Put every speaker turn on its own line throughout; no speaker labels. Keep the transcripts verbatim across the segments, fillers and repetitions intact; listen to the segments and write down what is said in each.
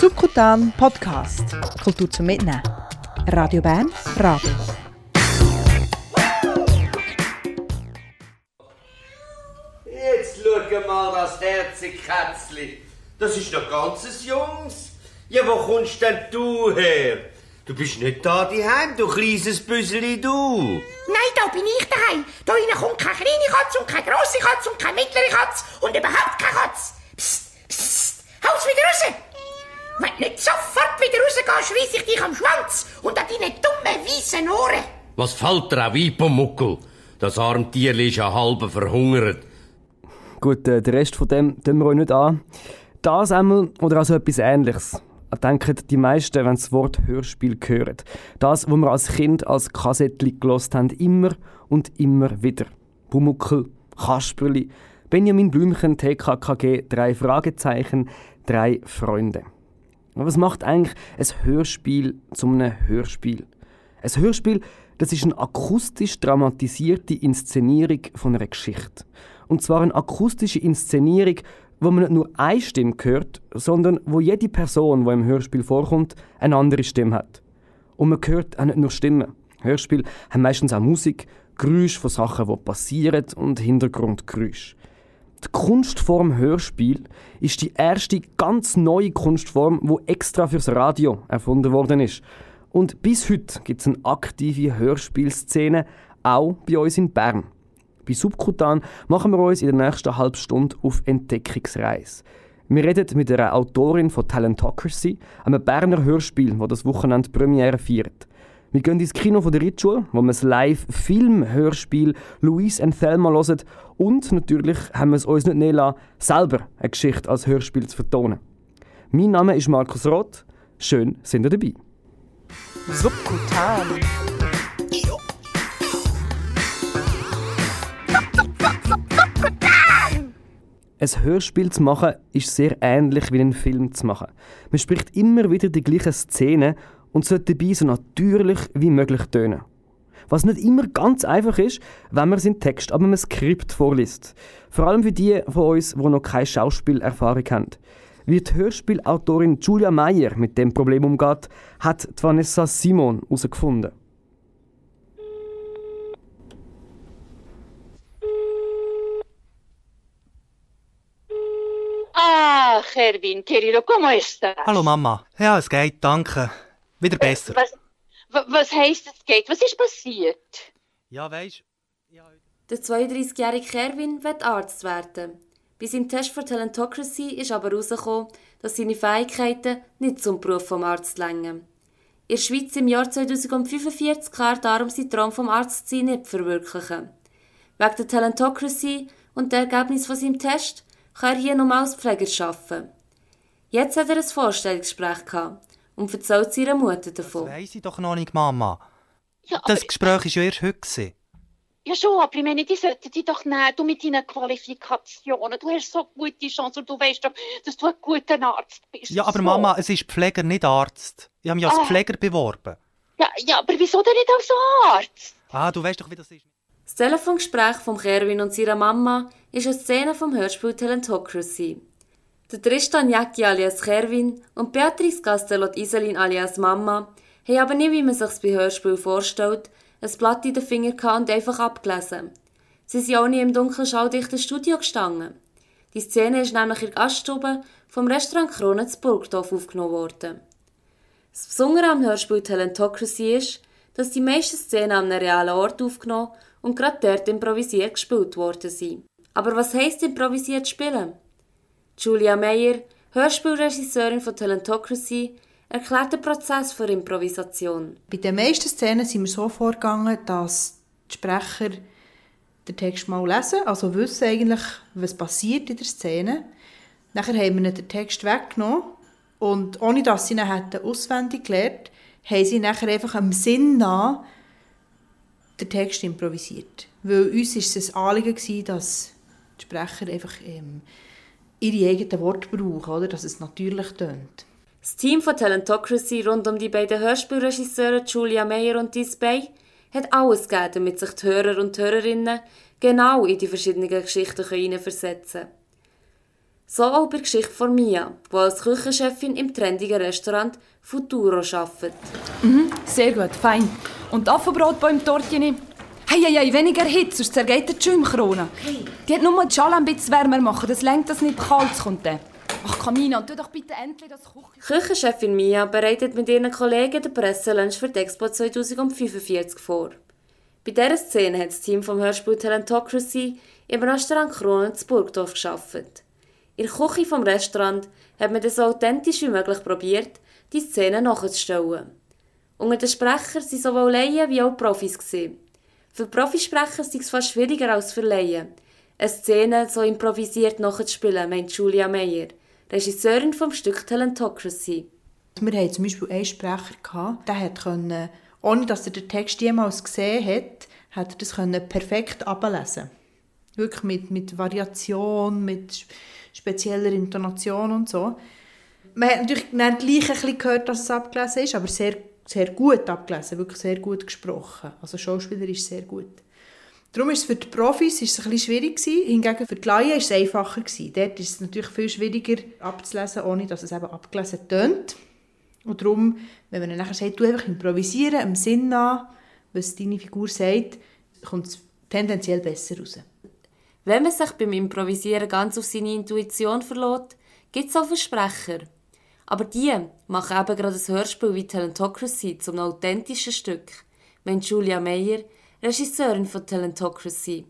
Subkutan Podcast. Kultur zum Mitnehmen. Radio Bern, Radio.
Jetzt schau mal das herzige Kätzli. Das ist noch ganzes Jungs. Ja, wo kommst denn du her? Du bist nicht da daheim, du kleines Büseli, du.
Nein, da bin ich daheim. Da hinein kommt keine kleine Katze und keine grosse Katze und keine mittlere Katze und überhaupt keine Katze. Psst, psst, haus wieder raus. Wenn du nicht sofort wieder rausgehst, schreisse ich dich am Schwanz und an deine dummen, weissen Ohren.
Was fällt dir auch ein, Pumuckel? Das arme Tierli ist ja halb verhungert.
Gut, äh, den Rest von dem tun wir euch nicht an. Das einmal oder also etwas Ähnliches. Denken die meisten, wenn sie das Wort Hörspiel hören. Das, was wir als Kind als Kassettchen gehört haben, immer und immer wieder. Pumuckel, Kasperli, Benjamin Blümchen, T K K G, drei Fragezeichen, drei Freunde. Aber was macht eigentlich ein Hörspiel zu einem Hörspiel? Ein Hörspiel, das ist eine akustisch dramatisierte Inszenierung von einer Geschichte. Und zwar eine akustische Inszenierung, wo man nicht nur eine Stimme hört, sondern wo jede Person, die im Hörspiel vorkommt, eine andere Stimme hat. Und man hört auch nicht nur Stimmen. Hörspiele haben meistens auch Musik, Geräusche von Sachen, die passieren und Hintergrundgeräusche. Die Kunstform Hörspiel ist die erste ganz neue Kunstform, die extra fürs Radio erfunden worden ist. Und bis heute gibt es eine aktive Hörspielszene, auch bei uns in Bern. Bei Subkutan machen wir uns in der nächsten halben Stunde auf Entdeckungsreise. Wir reden mit einer Autorin von Talentocracy, einem Berner Hörspiel, das das Wochenende Premiere feiert. Wir gehen ins Kino von der Ritschule, wo wir das Live-Film-Hörspiel Louise and Thelma hören. Und natürlich haben wir es uns nicht nehmen lassen, selber eine Geschichte als Hörspiel zu vertonen. Mein Name ist Markus Roth. Schön, sind ihr dabei.
Subkutan.
Ein Hörspiel zu machen ist sehr ähnlich wie einen Film zu machen. Man spricht immer wieder die gleichen Szenen und sollte dabei so natürlich wie möglich tönen. Was nicht immer ganz einfach ist, wenn man seinen Text aber einem Skript vorliest. Vor allem für die von uns, die noch keine Schauspielerfahrung haben. Wie die Hörspielautorin Julia Meyer mit dem Problem umgeht, hat Vanessa Simon herausgefunden.
Ah, Erwin, querido, ¿cómo estás?
Hallo Mama. Ja, es geht, danke. Wieder besser.
Was, wa- was heisst es geht? Was ist passiert?
Ja, weisst ja.
Der zweiunddreißigjährige Erwin will Arzt werden. Bei seinem Test für Talentocracy ist aber herausgekommen, dass seine Fähigkeiten nicht zum Beruf vom Arzt reichen. In der Schweiz im Jahr zweitausendfünfundvierzig kann er darum seinen Traum vom Arzt zu sein nicht verwirklichen. Wegen der Talentocracy und der Ergebnis von seinem Test kann er hier nur als Pfleger arbeiten. Jetzt hat er ein Vorstellungsgespräch gehabt und erzählt seiner Mutter davon.
Das weiss ich doch noch nicht, Mama.
Ja,
Das
aber,
Gespräch war ja erst heute gewesen.
ja schon, aber ich meine, die sollten dich doch nehmen, du mit deinen Qualifikationen. Du hast so gute Chancen und du weißt doch, dass du ein guter Arzt bist.
Ja, aber
so.
Mama, es ist Pfleger, nicht Arzt. Ich habe mich als
Ah.
Pfleger beworben.
Ja, ja, aber wieso denn nicht als Arzt?
Ah, du weißt doch, wie das ist.
Das Telefongespräch von Erwin und seiner Mama ist eine Szene vom Hörspiel Talentocracy. Der Tristan Jäcki alias Erwin und Beatrice Gastelot-Iselin alias Mama haben aber nicht, wie man sich bei Hörspiel vorstellt, ein Blatt in den Finger gehabt und einfach abgelesen. Sie sind auch nicht im dunklen, schalldichten Studio gestanden. Die Szene ist nämlich in der Gaststube vom Restaurant Krone zu Burgdorf aufgenommen worden. Das Besondere am Hörspiel Talentocracy ist, dass die meisten Szenen an einem realen Ort aufgenommen und gerade dort improvisiert gespielt worden sind. Aber was heisst improvisiert spielen? Julia Meyer, Hörspielregisseurin von Talentocracy, erklärt den Prozess für Improvisation.
Bei den meisten Szenen sind wir so vorgegangen, dass die Sprecher den Text mal lesen, also wissen eigentlich, was passiert in der Szene. Nachher haben wir den Text weggenommen und ohne dass sie ihn hätten auswendig gelernt, haben sie nachher einfach am Sinn nach den Text improvisiert. Weil uns war es ein Anliegen, dass die Sprecher einfach ähm, ihre eigenen Worte brauchen, oder? Dass es natürlich tönt.
Das Team von Talentocracy rund um die beiden Hörspielregisseure Julia Meyer und Dies Bay hat alles gegeben, damit sich die Hörer und Hörerinnen genau in die verschiedenen Geschichten hineinversetzen können. So auch bei der Geschichte von Mia, die als Küchenchefin im trendigen Restaurant Futuro arbeitet.
Mhm, sehr gut, fein. Und Affenbrot beim Tortchen? Hey, hey, hey, weniger Hitze, sonst zergeht die Schäumkrone. Okay. Die hat nur mal die Schale ein bisschen wärmer machen, das lenkt, dass nicht kalt kommt. Ach, Kamina, tu doch bitte endlich das Küche...
Küchenchefin Mia bereitet mit ihren Kollegen den Presselunch für die Expo zwanzig fünfundvierzig vor. Bei dieser Szene hat das Team vom Hörspiel Talentocracy im Restaurant Kronen in Burgdorf gearbeitet. In der Küche des Restaurants hat man das so authentisch wie möglich probiert, die Szene nachzustellen. Unter den Sprechern waren sowohl Laien wie auch Profis. Für Profisprecher ist es fast schwieriger als für Laien, eine Szene so improvisiert nachzuspielen, meint Julia Meyer, Regisseurin vom Stück Talentocracy.
Wir hatten zum Beispiel einen Sprecher, der konnte, ohne dass er den Text jemals gesehen hat, hat er das perfekt ablesen. Wirklich mit, mit Variation, mit spezieller Intonation und so. Man hat natürlich nicht gleich ein bisschen gehört, dass es abgelesen ist, aber sehr, sehr gut abgelesen, wirklich sehr gut gesprochen. Also schauspielerisch sehr gut. Darum war es für die Profis ist es ein bisschen schwierig gewesen. Hingegen für die Laien war es einfacher gewesen. Dort ist es natürlich viel schwieriger abzulesen, ohne dass es eben abgelesen tönt. Und darum, wenn man dann nachher sagt, du einfach improvisieren, im Sinn nach, was deine Figur sagt, kommt es tendenziell besser raus.
Wenn man sich beim Improvisieren ganz auf seine Intuition verlässt, gibt es auch Versprecher. Aber die machen eben gerade ein Hörspiel wie Talentocracy zum authentischen Stück, meint Julia Meyer, Regisseurin von Talentocracy.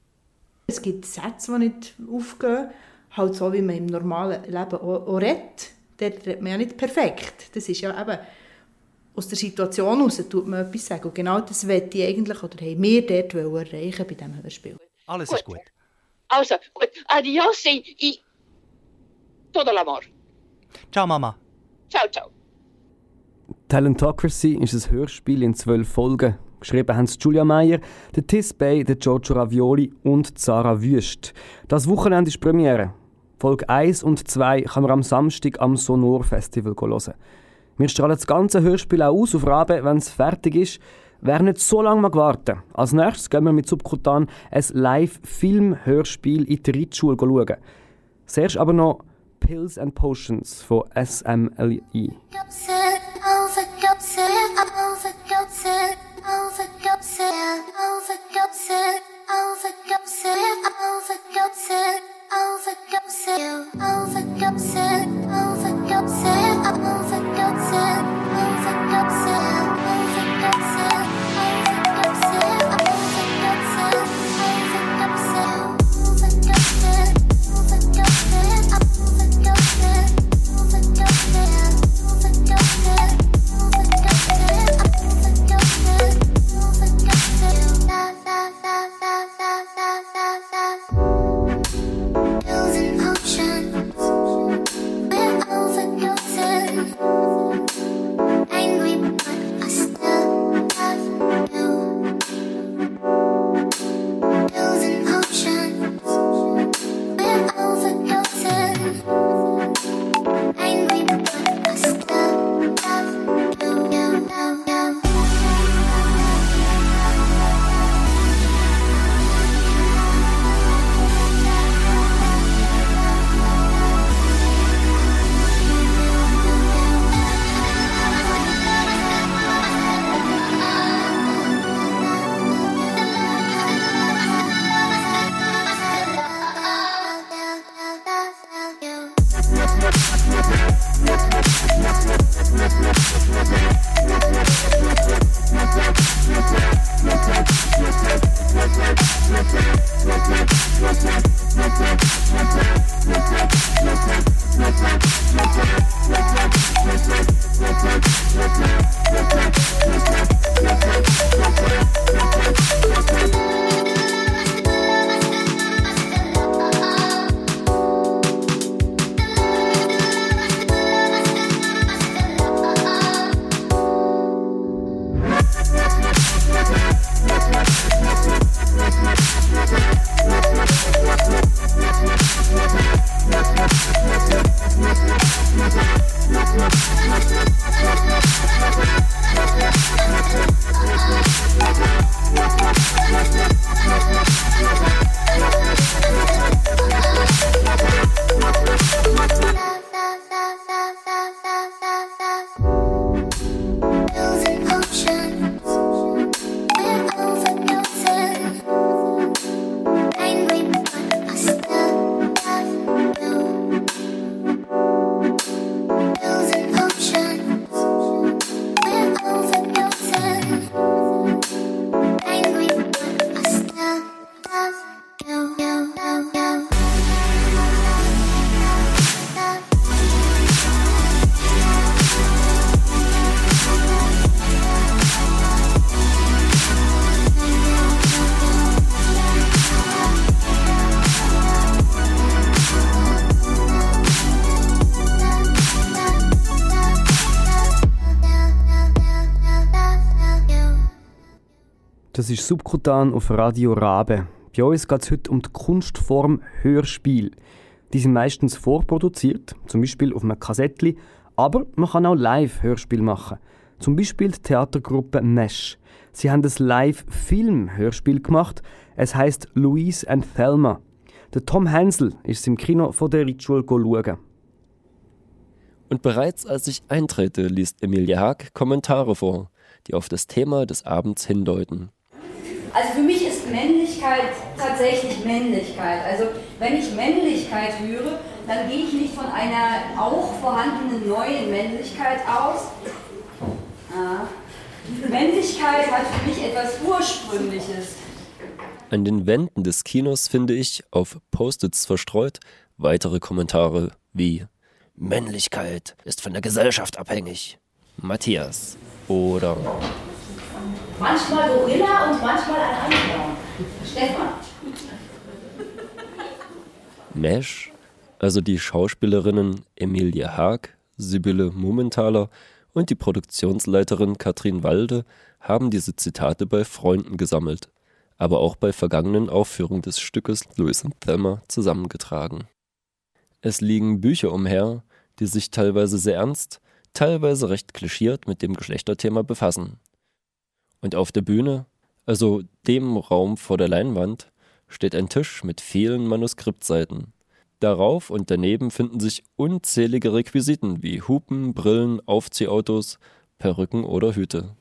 Es gibt Sätze, die nicht aufgehen, halt so, wie man im normalen Leben auch, auch redet. Dort redet man ja nicht perfekt. Das ist ja eben aus der Situation heraus, tut man etwas sagen. Und genau das wollte ich eigentlich, oder haben wir dort erreichen bei diesem Hörspiel.
Alles
gut.
ist gut.
Also, gut. Adios y todo el amor.
Ciao, Mama.
Ciao, ciao.
Talentocracy ist ein Hörspiel in zwölf Folgen. Geschrieben haben es Julia Meyer, der Tis Bay, der Giorgio Ravioli und Sarah Wüst. Das Wochenende ist Premiere. Folge eins und zwei kann man am Samstag am Sonor Festival hören. Wir strahlen das ganze Hörspiel auch aus auf Rabe, wenn es fertig ist. Wer nicht so lange mag warten. Als nächstes gehen wir mit Subkutan ein Live-Film-Hörspiel in die Ritschule schauen. Zuerst aber noch Pills and Potions von S M L I.
We'll be right back.
Das ist Subkutan auf Radio Rabe. Bei uns geht es heute um die Kunstform Hörspiel. Die sind meistens vorproduziert, zum Beispiel auf einem Kassettli, aber man kann auch Live-Hörspiel machen. Zum Beispiel die Theatergruppe Mesh. Sie haben ein Live-Film-Hörspiel gemacht. Es heisst Louise and Thelma. Der Tom Hensel ist im Kino von der Ritual schauen.
Und bereits als ich eintrete, liest Emilie Haag Kommentare vor, die auf das Thema des Abends hindeuten.
Also für mich ist Männlichkeit tatsächlich Männlichkeit. Also wenn ich Männlichkeit höre, dann gehe ich nicht von einer auch vorhandenen neuen Männlichkeit aus. Ah. Männlichkeit hat für mich etwas Ursprüngliches.
An den Wänden des Kinos finde ich, auf Post-its verstreut, weitere Kommentare wie Männlichkeit ist von der Gesellschaft abhängig. Matthias. Oder
Manchmal Gorilla und manchmal ein Einhorn. Stefan.
Mesh, also die Schauspielerinnen Emilie Haag, Sibylle Mumenthaler und die Produktionsleiterin Katrin Walde haben diese Zitate bei Freunden gesammelt, aber auch bei vergangenen Aufführungen des Stückes Louise and Thelma zusammengetragen. Es liegen Bücher umher, die sich teilweise sehr ernst, teilweise recht klischiert mit dem Geschlechterthema befassen. Und auf der Bühne, also dem Raum vor der Leinwand, steht ein Tisch mit vielen Manuskriptseiten. Darauf und daneben finden sich unzählige Requisiten wie Hupen, Brillen, Aufziehautos, Perücken oder Hüte.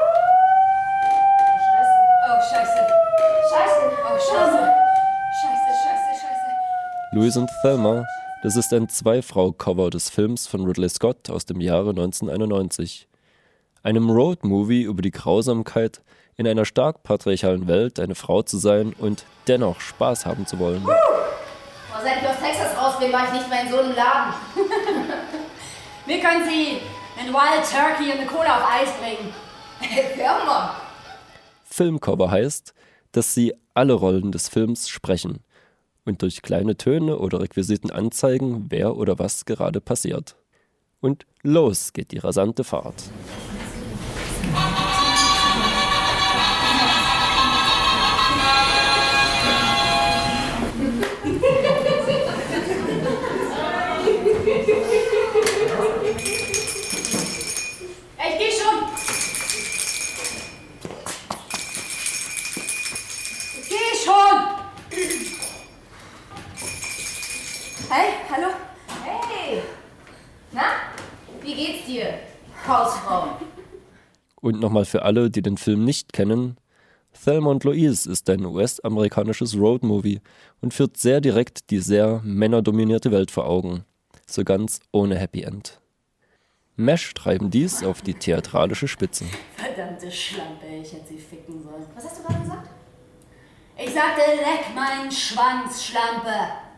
Oh, scheiße. Scheiße. Oh, scheiße. Scheiße, scheiße, scheiße.
Louise and Thelma, das ist ein Zwei-Frau-Cover des Films von Ridley Scott aus dem Jahre neunzehnhunderteinundneunzig. Einem Road-Movie über die Grausamkeit, in einer stark patriarchalen Welt eine Frau zu sein und dennoch Spaß haben zu wollen.
Uh, oh, seit ich aus Texas raus bin, war ich nicht mehr in so einem Laden. Mir können Sie einen Wild Turkey und eine Cola auf Eis bringen. Hör mal.
Filmcover heißt, dass sie alle Rollen des Films sprechen und durch kleine Töne oder Requisiten anzeigen, wer oder was gerade passiert. Und los geht die rasante Fahrt.
Ich geh schon! Ich geh schon! Hey, hallo? Hey! Na? Wie geht's dir, Hausfrau?
Und nochmal für alle, die den Film nicht kennen, Thelma und Louise ist ein U S-amerikanisches Roadmovie und führt sehr direkt die sehr männerdominierte Welt vor Augen. So ganz ohne Happy End. Mesh treiben dies auf die theatralische Spitze.
Verdammte Schlampe, ich hätte sie ficken sollen. Was hast du gerade gesagt? Ich sagte, leck meinen Schwanz, Schlampe!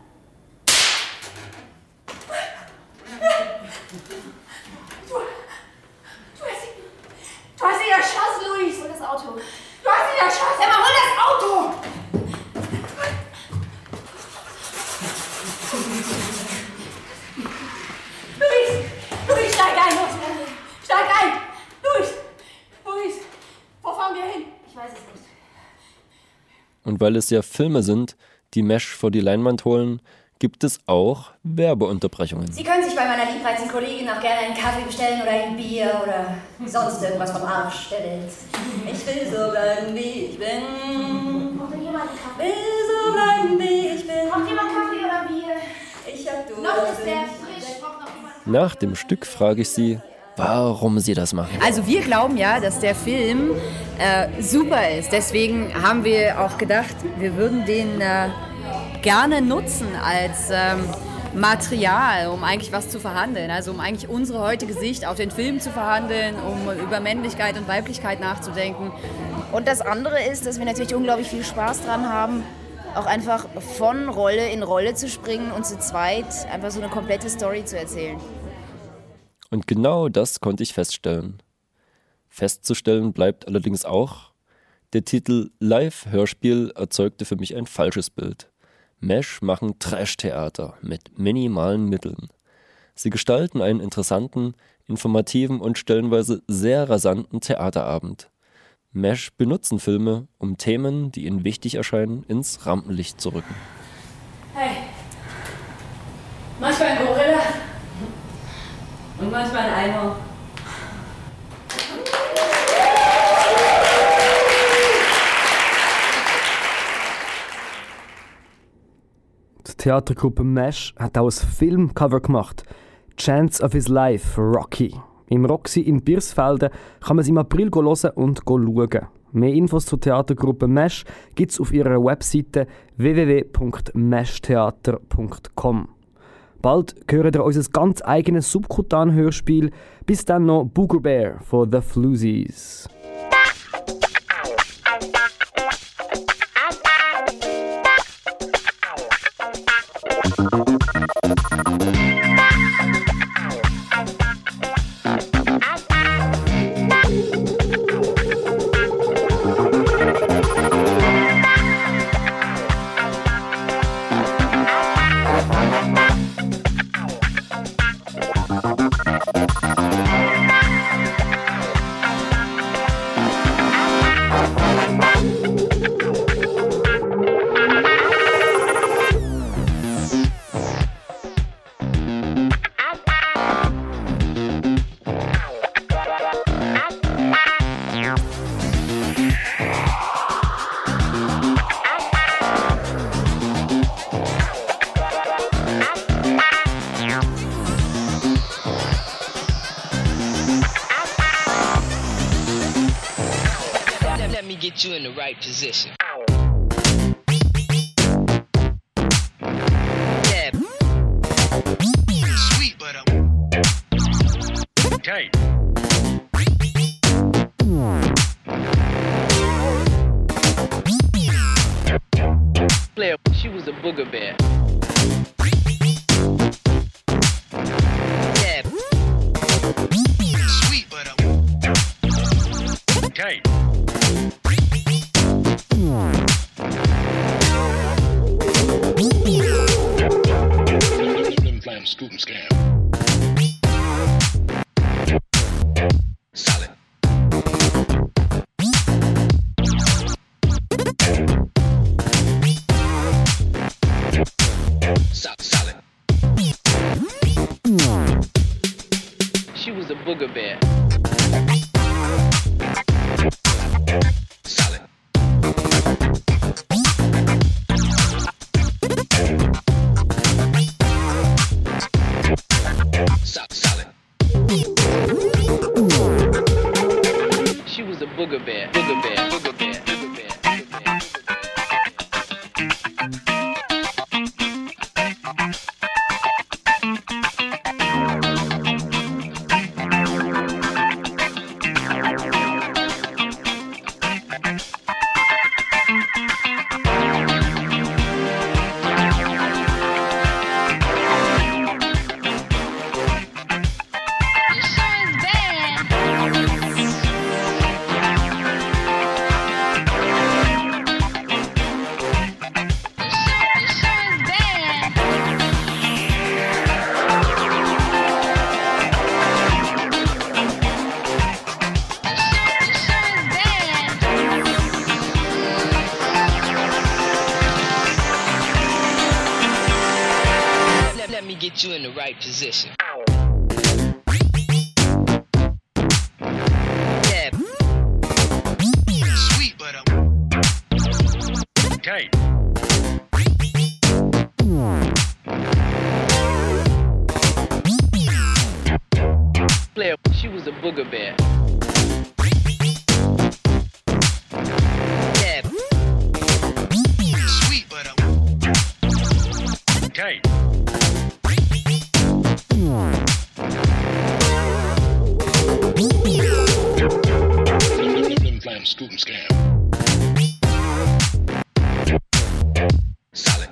Du, du hast sie, du hast sie erschossen, Louise! Hol das Auto. Du hast sie erschossen! Emma, hol das Auto! Louise! Louise, steig ein! Steig ein! Louise! Louise! Wo fahren wir hin? Ich weiß es nicht.
Und weil es ja Filme sind, die Mesh vor die Leinwand holen, gibt es auch Werbeunterbrechungen.
Sie können sich bei meiner liebreizen Kollegin auch gerne einen Kaffee bestellen oder ein Bier oder sonst irgendwas vom Arsch der Welt. Ich will so bleiben, wie ich bin. Braucht jemand einen Kaffee? Will so bleiben, wie ich bin. Braucht jemand Kaffee oder Bier? Ich hab du. Noch ist der frisch. Braucht noch jemand Kaffee?
Nach dem Stück frage ich sie, warum sie das machen.
Also wir glauben ja, dass der Film äh, super ist. Deswegen haben wir auch gedacht, wir würden den äh, gerne nutzen als ähm, Material, um eigentlich was zu verhandeln. Also um eigentlich unsere heutige Sicht auf den Film zu verhandeln, um über Männlichkeit und Weiblichkeit nachzudenken.
Und das andere ist, dass wir natürlich unglaublich viel Spaß dran haben, auch einfach von Rolle in Rolle zu springen und zu zweit einfach so eine komplette Story zu erzählen.
Und genau das konnte ich feststellen. Festzustellen bleibt allerdings auch, der Titel Live-Hörspiel erzeugte für mich ein falsches Bild. Mesh machen Trash-Theater mit minimalen Mitteln. Sie gestalten einen interessanten, informativen und stellenweise sehr rasanten Theaterabend. Mesh benutzen Filme, um Themen, die ihnen wichtig erscheinen, ins Rampenlicht zu rücken.
Hey, manchmal ein Gorilla und manchmal ein Einhorn.
Die Theatergruppe Mesh hat auch ein Filmcover gemacht. «Chance of His Life» Rocky. Im Roxy in Birsfelden kann man es im April hören und schauen. Mehr Infos zur Theatergruppe Mesh gibt es auf ihrer Webseite w w w punkt mesh theater punkt com. Bald hören ihr unser ganz eigenes Subkutan-Hörspiel. Bis dann noch Booger Bear von The Floozies.
You in the right position. Yeah. Sweet, but I'm okay. Blair, she was a booger bear. Yeah. Sweet, but I'm okay. Scoop and scam. Solid. Solid, solid. She was a booger bear. Solid. Solid. She was a booger bear, booger bear, booger bear, booger bear, booger bear. Get you in the right position. Yeah. Sweet, but I'm okay. Blair, she was a booger bear. Yeah. Sweet, but I'm okay. Scoop and scam. Solid.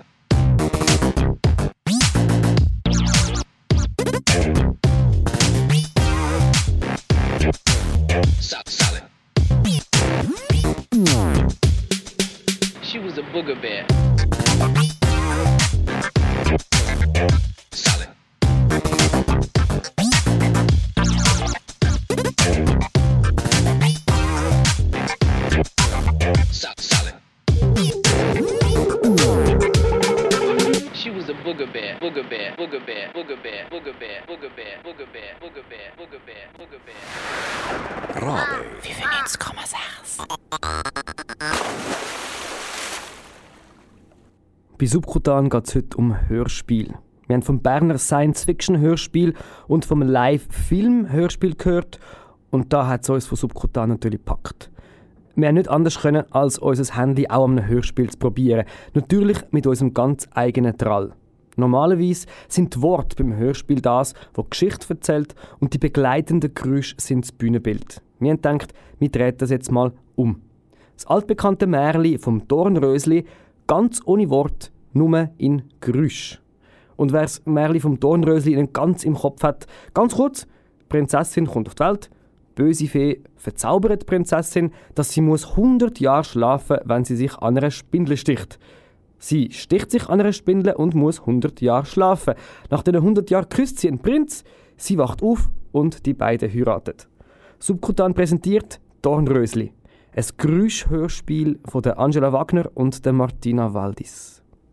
Solid, solid. She was a booger bear. Solid. Bear, Booger Bear, Booger Bear.
Radio
fünfundneunzig Komma sechs.
Bei Subkutan geht es heute um Hörspiel. Wir haben vom Berner Science-Fiction-Hörspiel und vom Live-Film-Hörspiel gehört. Und da hat es uns von Subkutan natürlich gepackt. Wir haben nicht anders können, als unser Handy auch an einem Hörspiel zu probieren. Natürlich mit unserem ganz eigenen Trall. Normalerweise sind die Worte beim Hörspiel das, was die Geschichte erzählt, und die begleitenden Geräusche sind das Bühnenbild. Wir haben gedacht, wir drehen das jetzt mal um. Das altbekannte Märchen vom Dornrösli, ganz ohne Wort, nur in Geräusch. Und wer das Märchen vom Dornrösli nicht ganz im Kopf hat, ganz kurz: die Prinzessin kommt auf die Welt, böse Fee verzaubert die Prinzessin, dass sie muss hundert Jahre schlafen, wenn sie sich an einer Spindel sticht. Sie sticht sich an einer Spindel und muss hundert Jahre schlafen. Nach diesen hundert Jahren küsst sie einen Prinz, sie wacht auf und die beiden heiraten. Subkutan präsentiert Dornrösli, ein Geräuschhörspiel von der Angela Wagner und der Martina Waldis.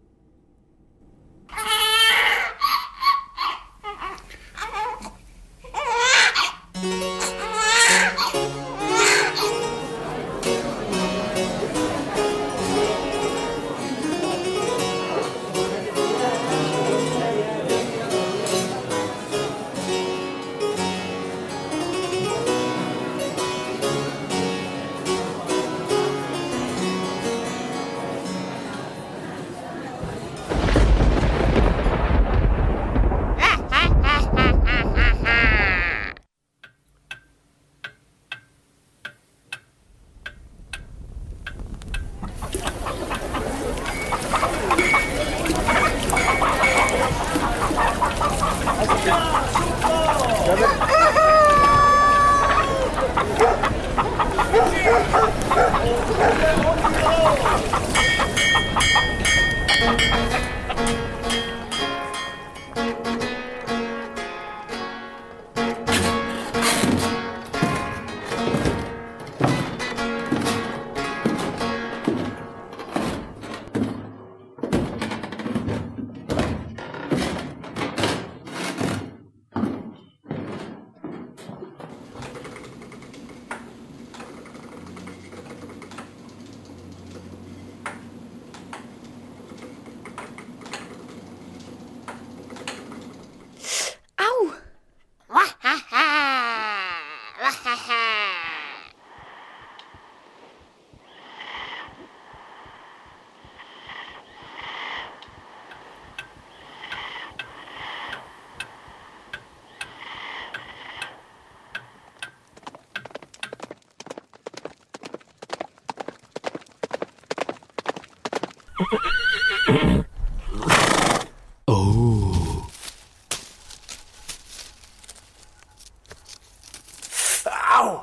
Oh. Au!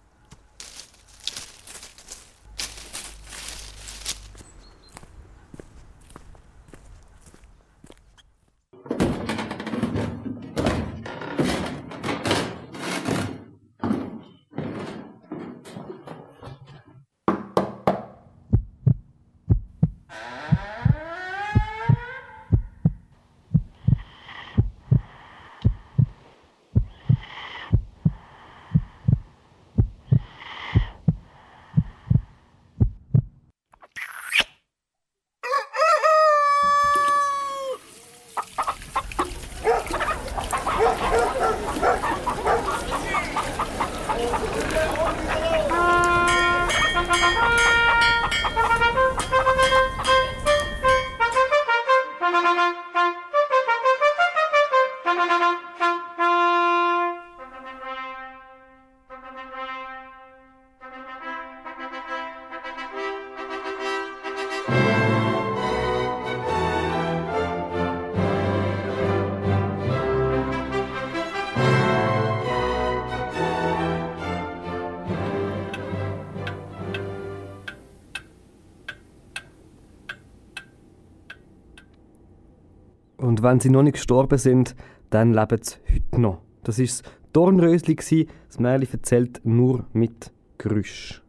Und wenn sie noch nicht gestorben sind, dann leben sie heute noch. Das war das Dornrösli, das Märchen erzählt nur mit Geräusch.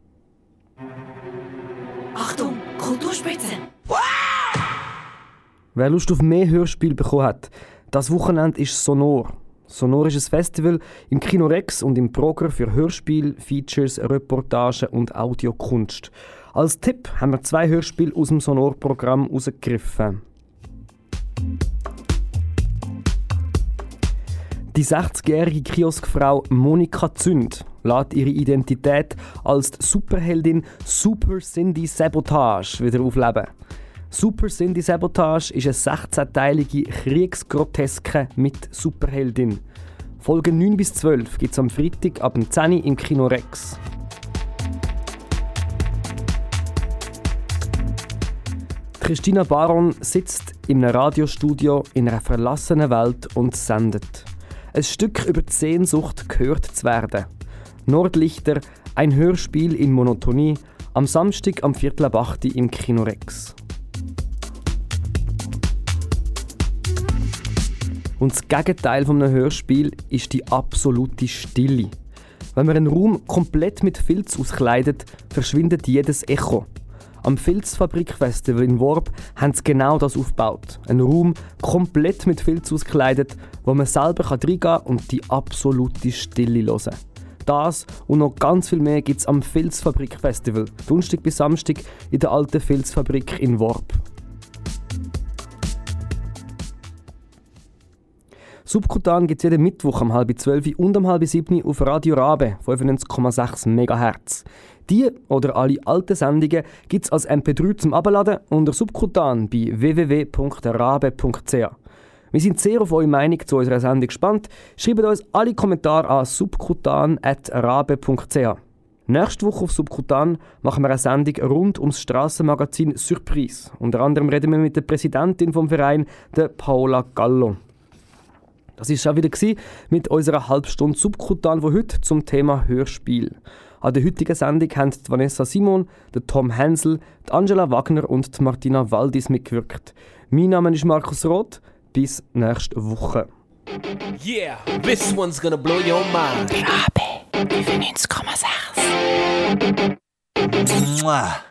Achtung, Kulturspitze!
Wer Lust auf mehr Hörspiel bekommen hat, das Wochenende ist sonor. Sonor ist ein Festival im Kino Rex und im Progr für Hörspiel, Features, Reportagen und Audiokunst. Als Tipp haben wir zwei Hörspiele aus dem Sonor-Programm herausgegriffen. Die sechzigjährige Kioskfrau Monika Zünd lässt ihre Identität als Superheldin Super Cindy Sabotage wieder aufleben. Super Cindy Sabotage ist eine sechzehnteilige Kriegsgroteske mit Superheldin. Folgen neun bis zwölf gibt es am Freitag ab zehn Uhr im Kino Rex. Christina Baron sitzt in einem Radiostudio in einer verlassenen Welt und sendet. Ein Stück über die Sehnsucht, gehört zu werden. Nordlichter, ein Hörspiel in Monotonie, am Samstag am Viertel ab acht Uhr im Kino Rex. Und das Gegenteil von einem Hörspiel ist die absolute Stille. Wenn man einen Raum komplett mit Filz auskleidet, verschwindet jedes Echo. Am Filzfabrik-Festival in Worb haben sie genau das aufgebaut. Ein Raum komplett mit Filz auskleidet, wo man selber reingehen kann und die absolute Stille hören. Das und noch ganz viel mehr gibt es am Filzfabrik-Festival, Donnerstag bis Samstag in der alten Filzfabrik in Worb. Subkutan gibt es jeden Mittwoch um halb zwölf und um halb sieben auf Radio Rabe, fünfundneunzig Komma sechs Megahertz. Die oder alle alten Sendungen gibt es als M P drei zum Abladen unter Subkutan bei w w w punkt rabe punkt c h. Wir sind sehr auf eure Meinung zu unserer Sendung gespannt. Schreibt uns alle Kommentare an subkutan at rabe punkt c h. Nächste Woche auf Subkutan machen wir eine Sendung rund ums Strassenmagazin Surprise. Unter anderem reden wir mit der Präsidentin vom Verein, der Paola Gallo. Das war es schon wieder mit unserer Halbstunde Subkutan von heute zum Thema Hörspiel. An der heutigen Sendung haben die Vanessa Simon, der Tom Hensel, die Angela Wagner und die Martina Waldis mitgewirkt. Mein Name ist Markus Roth. Bis nächste Woche.
Yeah, this one's gonna blow your mind.
Rabe fünfundneunzig Komma sechs.
Mwah.